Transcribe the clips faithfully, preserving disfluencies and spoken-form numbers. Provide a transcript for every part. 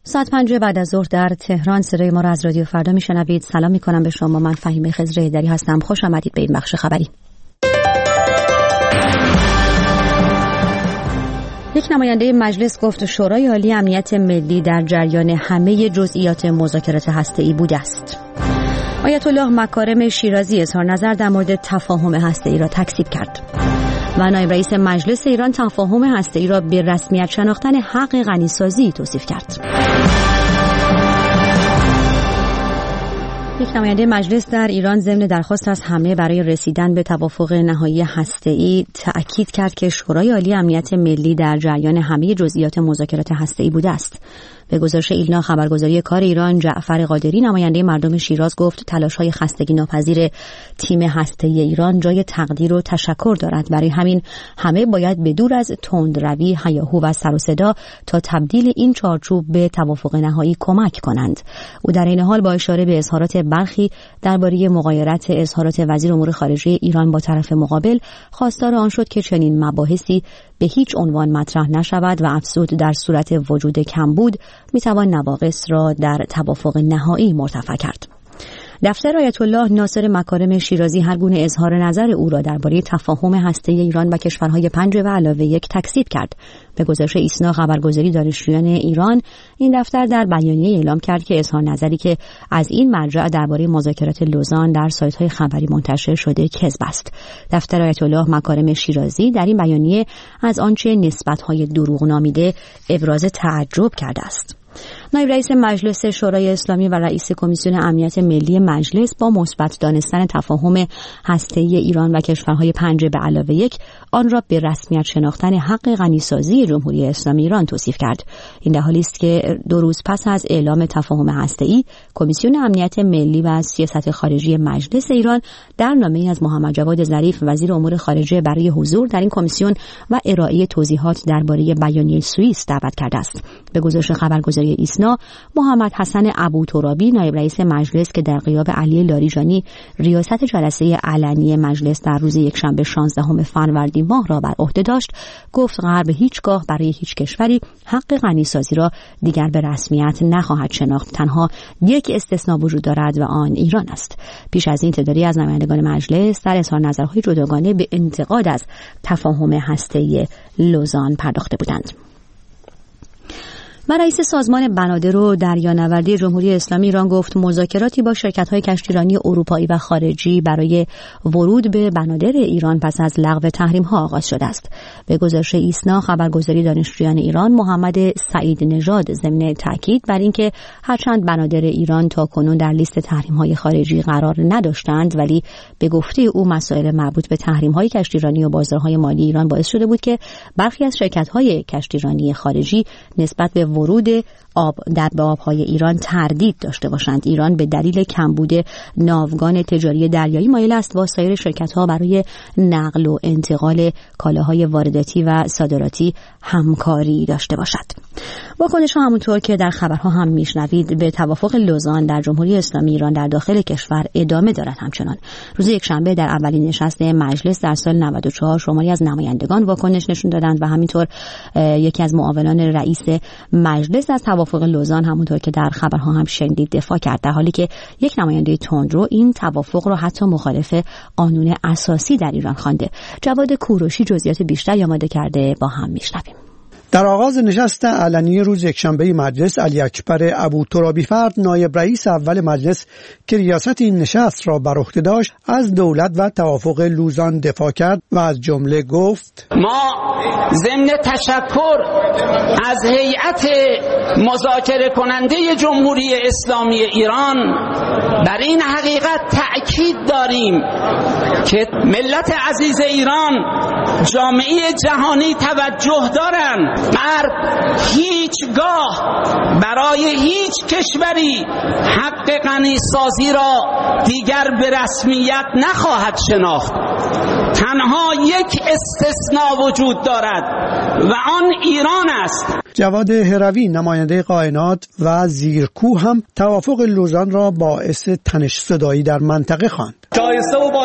ساعت پنج بعد از ظهر در تهران صدای ما را از رادیو فردا میشنوید. سلام میکنم به شما. من فهیمه خضر هیدری هستم. خوش آمدید به این بخش خبری. یک نماینده مجلس گفت شورای عالی امنیت ملی در جریان همه جزئیات مذاکرات هسته‌ای بوده است. آیت الله مکارم شیرازی اظهار نظر در مورد تفاهم هسته‌ای را تکذیب کرد و نایب رئیس مجلس ایران تفاهم هسته‌ای را به رسمیت شناختن حق غنیسازی توصیف کرد. یک نماینده مجلس در ایران ضمن درخواست از همه برای رسیدن به توافق نهایی هسته‌ای تأکید کرد که شورای عالی امنیت ملی در جریان همه جزئیات مذاکرات هسته‌ای بوده است. به گزارش ایلنا خبرگزاری کار ایران، جعفر قادری نماینده مردم شیراز گفت تلاش‌های خستگی ناپذیر تیم هسته‌ای ایران جای تقدیر و تشکر دارد. برای همین همه باید به دور از تندروی، هیاهو و سر و صدا تا تبدیل این چارچوب به توافق نهایی کمک کنند. او در این حال با اشاره به اظهارات برخی درباره مغایرت اظهارات وزیر امور خارجه ایران با طرف مقابل خواستار آن شد که چنین مباحثی به هیچ عنوان مطرح نشود و افزود در صورت وجود کمبود میتوان نواقص را در توافق نهایی مرتفع کرد. دفتر آیت الله ناصر مکارم شیرازی هر گونه اظهار نظر او را درباره تفاهم هسته‌ای ایران و کشورهای پنج و علاوه یک تکذیب کرد. به گزارش ایسنا خبرگزاری دانشجویان ایران، این دفتر در بیانیه اعلام کرد که اظهار نظری که از این مرجع درباره مذاکرات لوزان در سایت‌های خبری منتشر شده کذب است. دفتر آیت الله مکارم شیرازی در این بیانیه از آنچه نسبت‌های دروغ نامیده ابراز تعجب کرده است. نایب رئیس مجلس شورای اسلامی و رئیس کمیسیون امنیت ملی مجلس با مثبت دانستن تفاهم هسته‌ای ایران و کشورهای پنج به علاوه یک آن را به رسمیت شناختن حق غنیسازی جمهوری اسلامی ایران توصیف کرد. این در حالی است که دو روز پس از اعلام تفاهم هسته‌ای، کمیسیون امنیت ملی و سیاست خارجی مجلس ایران در نامه‌ای از محمد جواد ظریف وزیر امور خارجه برای حضور در این کمیسیون و ارائه توضیحات درباره بیانیه سوئیس دعوت کرده است. به گزارش خبرگزاری ایسنا، محمد حسن ابوترابی نایب رئیس مجلس که در غیاب علی لاریجانی ریاست جلسه علنی مجلس در روز یکشنبه شانزدهم فروردین ماه را بر عهده داشت، گفت غرب هیچگاه برای هیچ کشوری حق غنیسازی را دیگر به رسمیت نخواهد شناخت. تنها یک استثناء وجود دارد و آن ایران است. پیش از این تعدادی از نمایندگان مجلس در اظهار نظرهای جداگانه به انتقاد از تفاهم هسته‌ای لوزان پرداخته بودند. و رئیس سازمان بنادر و دریانوردی جمهوری اسلامی ایران گفت مذاکراتی با شرکت‌های کشتیرانی اروپایی و خارجی برای ورود به بنادر ایران پس از لغو تحریم‌ها آغاز شده است. به گزارش ایسنا خبرگزاری دانشجویان ایران، محمد سعید نژاد ضمن تاکید بر اینکه هرچند بنادر ایران تاکنون در لیست تحریم‌های خارجی قرار نداشتند، ولی به گفته او مسائل مربوط به تحریم‌های کشتیرانی و بازارهای مالی ایران باعث شده بود که برخی از شرکت‌های کشتیرانی خارجی نسبت به ورود آب در به آبهای ایران تردید داشته باشند. ایران به دلیل کمبود ناوگان تجاری دریایی مایل است با سایر شرکت‌ها برای نقل و انتقال کالاهای وارداتی و صادراتی همکاری داشته باشد. واکنش‌ها همونطور که در خبرها هم میشنوید به توافق لوزان در جمهوری اسلامی ایران در داخل کشور ادامه دارد. همچنان روز یکشنبه در اولین نشست مجلس در سال نود و چهار شماری از نمایندگان واکنش نشون دادند و همینطور یکی از معاونان رئیس مجلس از توافق لوزان همونطور که در خبرها هم شنیدید دفاع کرد، در حالی که یک نماینده تندرو این توافق را حتی مخالف قانون اساسی در ایران خوانده. جواد کوروشی جزئیات بیشتری آماده کرده، با هم میشنویم. در آغاز نشست علنی روز یکشنبه مجلس، علی اکبر ابوترابی فرد نایب رئیس اول مجلس که ریاست این نشست را بر عهده داشت از دولت و توافق لوزان دفاع کرد و از جمله گفت: ما ضمن تشکر از هیئت مذاکره کننده جمهوری اسلامی ایران بر این حقیقت تأکید داریم که ملت عزیز ایران جامعه جهانی توجه دارند. غرب هیچگاه برای هیچ کشوری حق غنیسازی را دیگر به رسمیت نخواهد شناخت. تنها یک استثناء وجود دارد و آن ایران است. جواد هروی نماینده قائنات و زیرکو هم توافق لوزان را باعث تنش صدایی در منطقه خواند. شایسته و با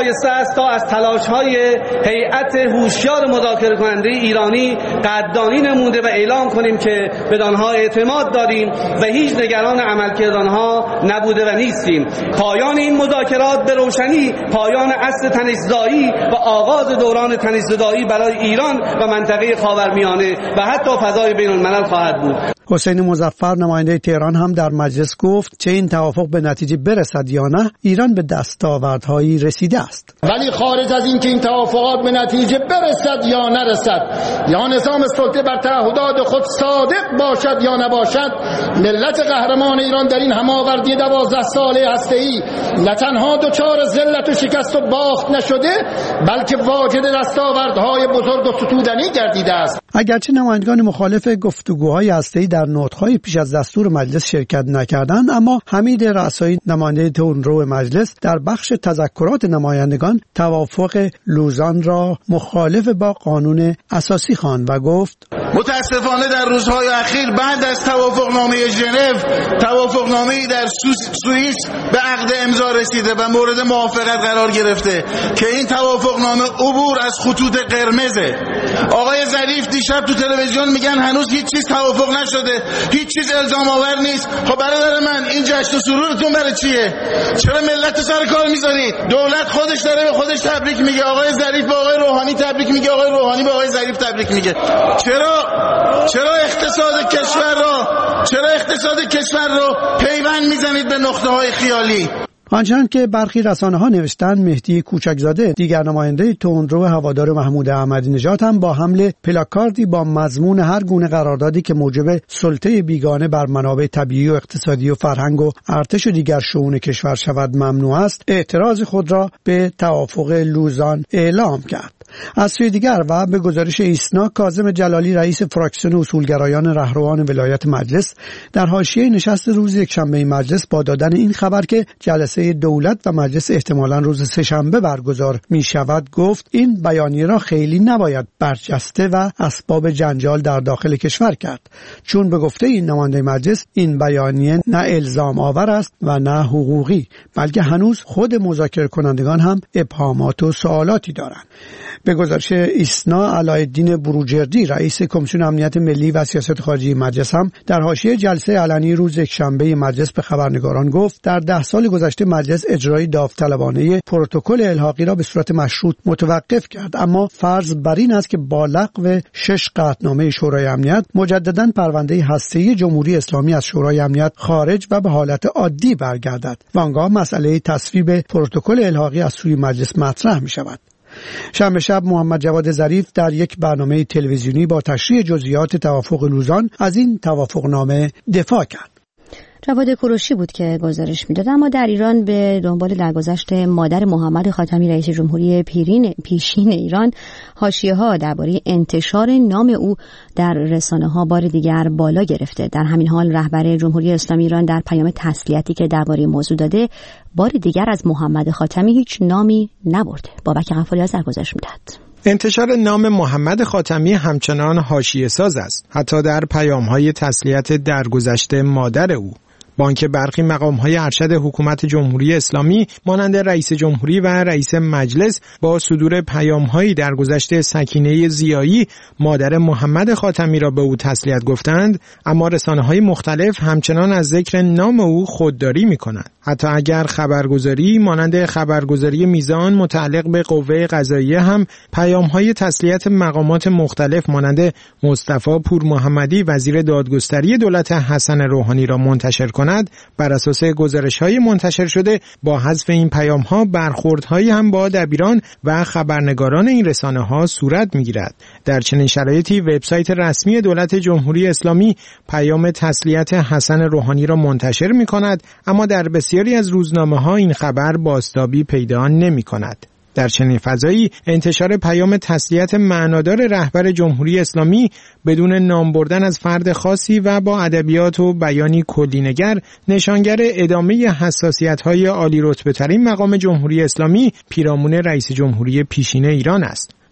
شایسته است تا از تلاش‌های هیئت هوشیار مذاکره کننده ایرانی قدردانی نموده و اعلام کنیم که بدانها اعتماد داریم و هیچ نگران عملکرد آنها نبوده و نیستیم. پایان این مذاکرات به روشنی پایان عصر تنش‌زدایی و آغاز دوران تنش‌زدایی برای ایران و منطقه خاورمیانه و حتی فضای بین‌الملل خواهد بود. حسین مظفر نماینده تهران هم در مجلس گفت چه این توافق به نتیجه برسد یا نه ایران به دستاوردهایی رسیده است. ولی خارج از این که این توافقات به نتیجه برسد یا نرسد یا نظام سلطه بر تعهدات خود صادق باشد یا نباشد، ملت قهرمان ایران در این هماوردی دوازده ساله هسته‌ای نه تنها دچار ذلت و شکست و باخت نشده بلکه واجد دستاوردهای بزرگ و ستودنی گردیده است. اگرچه نمایندگان مخالف گفتگوهای هسته‌ای در نطق‌های پیش از دستور مجلس شرکت نکردند، اما حمید رسایی نماینده تندرو مجلس در بخش تذکرات نمایندگان توافق لوزان را مخالف با قانون اساسی خواند و گفت متاسفانه در روزهای اخیر بعد از توافقنامه ژنو توافقنامه‌ای در سوئیس به عقد امضا رسیده و مورد موافقت قرار گرفته که این توافقنامه عبور از خطوط قرمزه. آقای ظریف دیشب تو تلویزیون میگن هنوز هیچ چیز توافق نشده، هیچ چیز الزام آور نیست. خب برادر من این جشن و سرورتون برای چیه؟ چرا ملت سر کار میذارید؟ دولت خودش داره به خودش تبریک میگه، آقای ظریف به آقای روحانی تبریک میگه، آقای روحانی به آقای ظریف تبریک میگه. چرا چرا اقتصاد کشور رو چرا اقتصاد کشور رو پیوند میزنید به نقطه های خیالی؟ آنچنان که برخی رسانه ها نوشتند مهدی کوچکزاده دیگر نماینده تندرو هوادار محمود احمدی نژاد هم با حمله پلاکاردی با مضمون هر گونه قراردادی که موجب سلطه بیگانه بر منابع طبیعی و اقتصادی و فرهنگ و ارتش و دیگر شئون کشور شود ممنوع است اعتراض خود را به توافق لوزان اعلام کرد. از سوی دیگر و به گزارش ایسنا کاظم جلالی رئیس فراکسیون اصولگرایان رهروان ولایت مجلس در حاشیه نشست روز یکشنبه مجلس با دادن این خبر که جلسه دولت و مجلس احتمالاً روز سه‌شنبه برگزار می شود گفت این بیانیه را خیلی نباید برجسته و اسباب جنجال در داخل کشور کرد، چون به گفته این نماینده مجلس این بیانیه نه الزام آور است و نه حقوقی، بلکه هنوز خود مذاکره کنندگان هم ابهامات و سوالاتی دارند. به گزارش ایسنا علایالدین بروجردی رئیس کمیسیون امنیت ملی و سیاست خارجی مجلس هم در حاشیه جلسه علنی روز یکشنبه مجلس به خبرنگاران گفت در ده سال گذشته مجلس اجرای داوطلبانه پروتکل الحاقی را به صورت مشروط متوقف کرد، اما فرض بر این است که با لغو شش قطعنامه شورای امنیت مجددا پرونده هسته‌ای جمهوری اسلامی از شورای امنیت خارج و به حالت عادی برگردد و آنگاه مسئله تصویب پروتکل الحاقی از سوی مجلس مطرح می شود. شنبه شب محمد جواد ظریف در یک برنامه تلویزیونی با تشریح جزئیات توافق لوزان از این توافقنامه دفاع کرد. جواد کوروشی بود که گزارش میداد. اما در ایران به دنبال درگذشت مادر محمد خاتمی رئیس جمهوری پیرین پیشین ایران حاشیه‌ها درباره انتشار نام او در رسانه‌ها بار دیگر بالا گرفته. در همین حال رهبر جمهوری اسلامی ایران در پیام تسلیتی که درباره موضوع داده بار دیگر از محمد خاتمی هیچ نامی نبرده. بابک غفاری از گزارش میداد. انتشار نام محمد خاتمی همچنان حاشیه ساز است، حتی در پیام‌های تسلیت درگذشت مادر او. با آنکه برخی مقام‌های ارشد حکومت جمهوری اسلامی مانند رئیس جمهوری و رئیس مجلس با صدور پیام‌هایی در گذشته سکینه ضیایی مادر محمد خاتمی را به او تسلیت گفتند، اما رسانه‌های مختلف همچنان از ذکر نام او خودداری می‌کنند. حتی اگر خبرگزاری مانند خبرگزاری میزان متعلق به قوه قضاییه هم پیام‌های تسلیت مقامات مختلف مانند مصطفی پور محمدی وزیر دادگستری دولت حسن روحانی را منتشر کند، بر اساس گزارش‌های منتشر شده با حذف این پیام‌ها برخوردهایی هم با دبیران و خبرنگاران این رسانه‌ها صورت می‌گیرد. در چنین شرایطی وبسایت رسمی دولت جمهوری اسلامی پیام تسلیت حسن روحانی را منتشر می‌کند، اما در بسیاری از روزنامه‌ها این خبر بازتابی پیدا نمی‌کند. در چنین فضایی انتشار پیام تسلیت معنادار رهبر جمهوری اسلامی بدون نام بردن از فرد خاصی و با ادبیات و بیانی کلی‌نگر نشانگر ادامه حساسیت‌های عالی رتبه‌ترین مقام جمهوری اسلامی پیرامون رئیس جمهوری پیشین ایران است.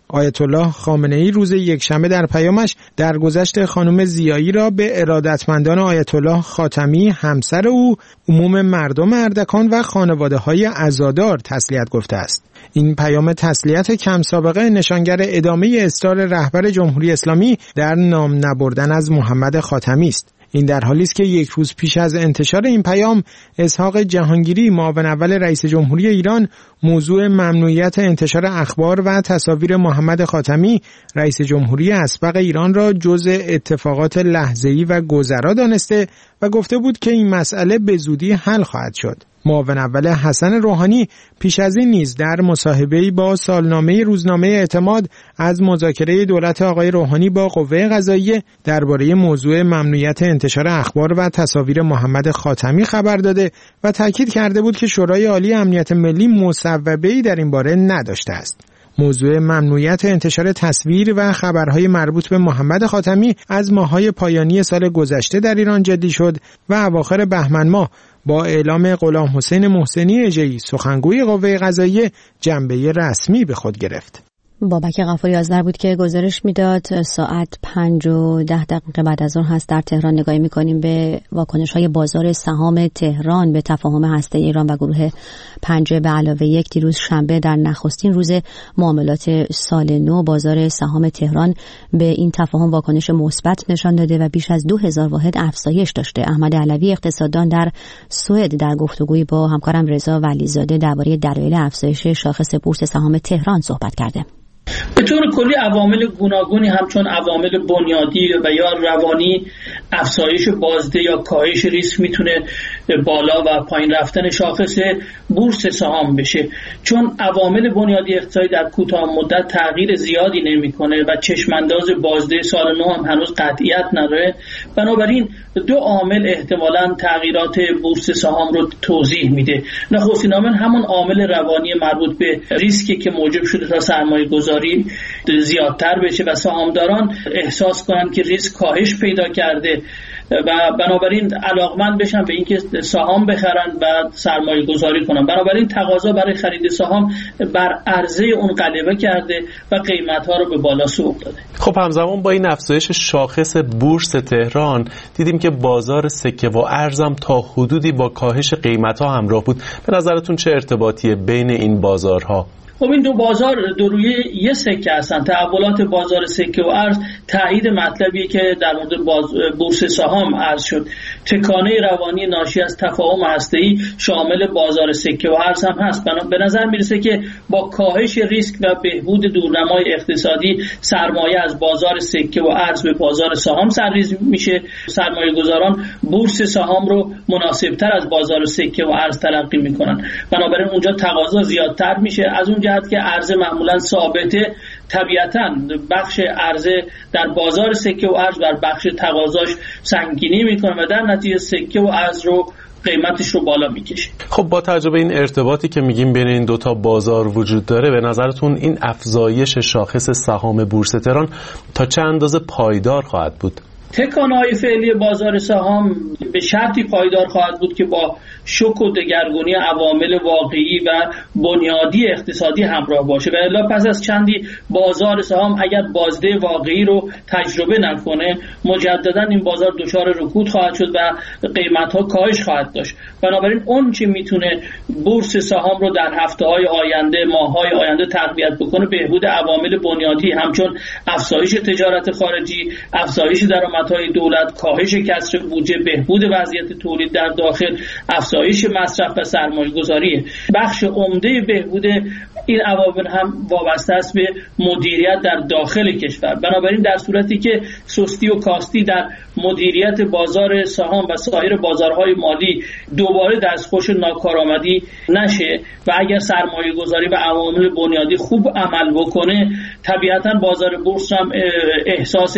آیت الله خامنه‌ای روز یکشنبه در پیامش درگذشت خانم ضیایی را به ارادتمندان آیت الله خاتمی همسر او، عموم مردم اردکان و خانواده‌های عزادار تسلیت گفته است. این پیام تسلیت کم سابقه نشانگر ادامه اصرار رهبر جمهوری اسلامی در نام نبردن از محمد خاتمی است. این در حالی است که یک روز پیش از انتشار این پیام، اسحاق جهانگیری معاون اول رئیس جمهوری ایران موضوع ممنوعیت انتشار اخبار و تصاویر محمد خاتمی رئیس جمهوری اسبق ایران را جزء اتفاقات لحظه‌ای و گذرا دانسته و گفته بود که این مسئله به زودی حل خواهد شد. معاون اول حسن روحانی پیش از این نیز در مصاحبه‌ای با سالنامه روزنامه اعتماد از مذاکره دولت آقای روحانی با قوه قضاییه درباره موضوع ممنوعیت انتشار اخبار و تصاویر محمد خاتمی خبر داده و تاکید کرده بود که شورای عالی امنیت ملی مصوبه‌ای در این باره نداشته است. موضوع ممنوعیت انتشار تصویر و خبرهای مربوط به محمد خاتمی از ماه‌های پایانی سال گذشته در ایران جدی شد و اواخر بهمن ماه با اعلام غلام حسین محسنی اژه‌ای سخنگوی قوه قضاییه جنبه رسمی به خود گرفت. بابک غفاری آذر بود که گزارش میداد. ساعت پنج و ده دقیقه بعد از اون هست در تهران. نگاهی میکنیم به واکنش‌های بازار سهام تهران به تفاهم هسته‌ای ایران و گروه پنج به علاوه یک. دیروز شنبه در نخستین روز معاملات سال نو بازار سهام تهران به این تفاهم واکنش مثبت نشان داده و بیش از دو هزار واحد افزایش داشته. احمد علوی اقتصاددان در سوئد در گفتگویی با همکارم رضا ولیزاده درباره دلایل افزایش شاخص بورس سهام تهران صحبت کرده. به طور کلی عوامل گوناگونی همچون عوامل بنیادی و یا روانی، افزایش بازده یا کاهش ریسک میتونه بالا و پایین رفتن شاخص بورس سهام بشه. چون عوامل بنیادی اقتصادی در کوتاه مدت تغییر زیادی نمیکنه و چشمانداز بازده سال نو هم هنوز قطعیت نداره، بنابراین دو عامل احتمالاً تغییرات بورس سهام رو توضیح میده. نخستین عامل همون عامل روانی مربوط به ریسکی که موجب شده تا سرمایه گذاری زیادتر بشه و سهامداران احساس کنن که ریسک کاهش پیدا کرده و بنابراین علاقمند بشن به اینکه سهام بخرن و سرمایه گذاری کنن. بنابراین تقاضا برای خرید سهام بر عرضه اون غلبه کرده و قیمت ها رو به بالا سوق داده. خب همزمان با این افزایش شاخص بورس تهران دیدیم که بازار سکه و ارزم تا حدودی با کاهش قیمت ها همراه بود. به نظرتون چه ارتباطیه بین این بازارها؟ خب این دو بازار دو روی یه سکه هستن. تحولات بازار سکه و ارز تایید مطلبیه که در مورد باز... بورس سهام عرض شد. تکانه روانی ناشی از تفاهم هسته‌ای شامل بازار سکه و ارز هم هست. به نظر میرسه که با کاهش ریسک و بهبود دورنمای اقتصادی سرمایه از بازار سکه و ارز به بازار سهام سرریز میشه. سرمایه گذاران بورس سهام رو مناسبتر از بازار سکه و ارز تلقی میکنن. بنابراین اونجا تقاضا زیادتر میشه. از اون جهت که عرضه معمولا ثابته، طبیعتاً بخش عرضه در بازار سکه و ارز بر بخش تقاضاش سنگینی میکنه و در نتیجه سکه و ارز رو قیمتش رو بالا میکشه. خب با توجه به این ارتباطی که میگیم بین این دوتا بازار وجود داره، به نظرتون این افزایش شاخص سهام بورس تهران تا چه اندازه پایدار خواهد بود؟ تکانه‌های فعلی بازار سهام به شرطی پایدار خواهد بود که با شوک و دگرگونی عوامل واقعی و بنیادی اقتصادی همراه باشه و الا پس از چندی بازار سهام اگر بازده واقعی رو تجربه نکنه مجددا این بازار دچار رکود خواهد شد و قیمت‌ها کاهش خواهد داشت. بنابراین اون چی میتونه بورس سهام رو در هفته‌های آینده، ماه‌های آینده تقویت بکنه بهبود عوامل بنیادی همچون افزایش تجارت خارجی، افزایش درآمدهای دولت، کاهش کسر بودجه، بهبود وضعیت تولید در داخل، افزایش مصرف و سرمایه‌گذاری. بخش عمده بهبود این عوامل هم وابسته است به مدیریت در داخل کشور. بنابراین در صورتی که سستی و کاستی در مدیریت بازار سهام و سایر بازارهای مالی دوباره دستخوش ناکارآمدی نشه و اگر سرمایه گذاری و عوامل بنیادی خوب عمل بکنه، طبیعتاً بازار بورس هم احساس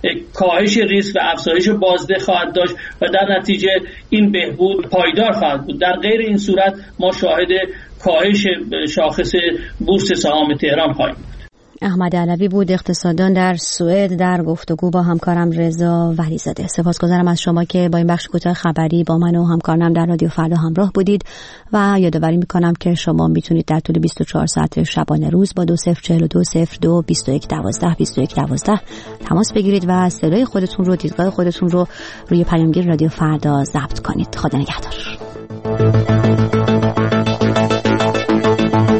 کاهش ریسک و افزایش بازده خواهد داشت و در نتیجه این بهبود پایدار خواهد بود. در غیر این صورت ما شاهد کاهش شاخص بورس سهام تهران خواهیم بود. احمد علوی بود، اقتصاددان در سوئد، در گفتگو با همکارم رضا ولیزاده. سپاسگزارم از شما که با این بخش کوتاه خبری با من و همکارم در رادیو فردا همراه بودید و یادآوری میکنم که شما میتونید در طول بیست و چهار ساعت شبانه روز با دو صفر چهل و دو صفر دو بیست و یک دوازده بیست و یک دوازده تماس بگیرید و صدای خودتون رو، دیدگاه خودتون رو روی پیامگیر رادیو فردا ضبط کنید. خدا نگهدار.